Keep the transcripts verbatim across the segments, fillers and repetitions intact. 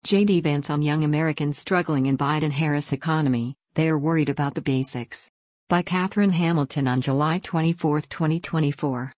J D Vance on Young Americans Struggling in Biden-Harris Economy, They Are Worried About the Basics. By Catherine Hamilton on July twenty-fourth, twenty twenty-four.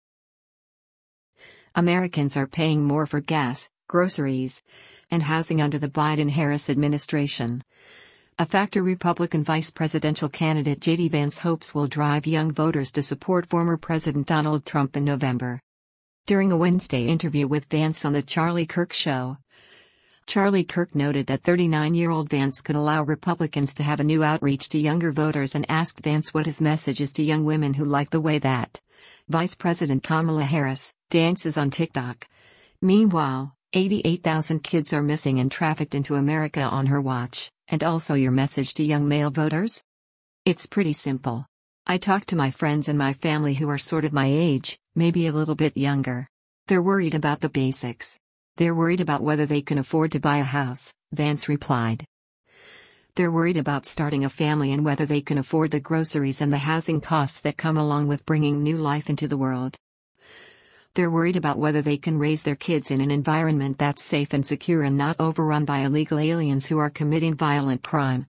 Americans are paying more for gas, groceries, and housing under the Biden-Harris administration. A factor Republican vice presidential candidate J D Vance hopes will drive young voters to support former President Donald Trump in November. During a Wednesday interview with Vance on The Charlie Kirk Show, Charlie Kirk noted that thirty-nine-year-old Vance could allow Republicans to have a new outreach to younger voters and asked Vance what his message is to young women who like the way that Vice President Kamala Harris dances on TikTok. Meanwhile, eighty-eight thousand kids are missing and trafficked into America on her watch, and also your message to young male voters? It's pretty simple. I talk to my friends and my family who are sort of my age, maybe a little bit younger. They're worried about the basics. They're worried about whether they can afford to buy a house, Vance replied. They're worried about starting a family and whether they can afford the groceries and the housing costs that come along with bringing new life into the world. They're worried about whether they can raise their kids in an environment that's safe and secure and not overrun by illegal aliens who are committing violent crime.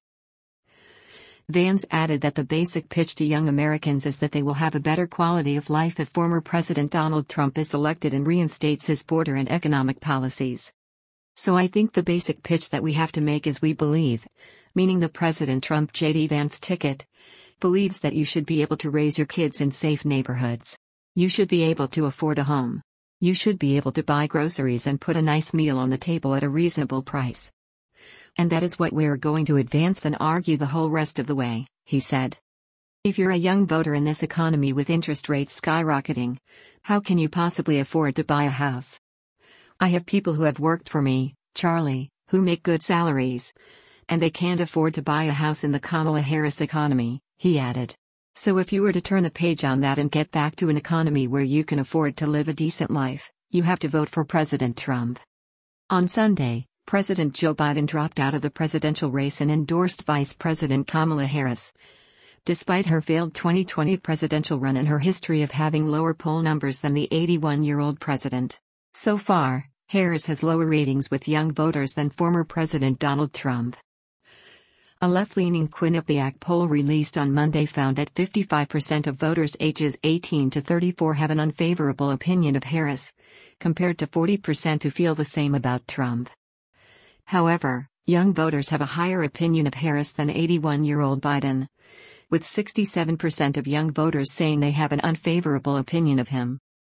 Vance added that the basic pitch to young Americans is that they will have a better quality of life if former President Donald Trump is elected and reinstates his border and economic policies. So I think the basic pitch that we have to make is we believe, meaning the President Trump J D Vance ticket, believes that you should be able to raise your kids in safe neighborhoods. You should be able to afford a home. You should be able to buy groceries and put a nice meal on the table at a reasonable price. And that is what we're going to advance and argue the whole rest of the way, he said. If you're a young voter in this economy with interest rates skyrocketing, how can you possibly afford to buy a house? I have people who have worked for me, Charlie, who make good salaries, and they can't afford to buy a house in the Kamala Harris economy, he added. So if you were to turn the page on that and get back to an economy where you can afford to live a decent life, you have to vote for President Trump. On Sunday, President Joe Biden dropped out of the presidential race and endorsed Vice President Kamala Harris. Despite her failed twenty twenty presidential run and her history of having lower poll numbers than the eighty-one-year-old president, so far, Harris has lower ratings with young voters than former President Donald Trump. A left-leaning Quinnipiac poll released on Monday found that fifty-five percent of voters ages eighteen to thirty-four have an unfavorable opinion of Harris, compared to forty percent who feel the same about Trump. However, young voters have a higher opinion of Harris than eighty-one-year-old Biden, with sixty-seven percent of young voters saying they have an unfavorable opinion of him.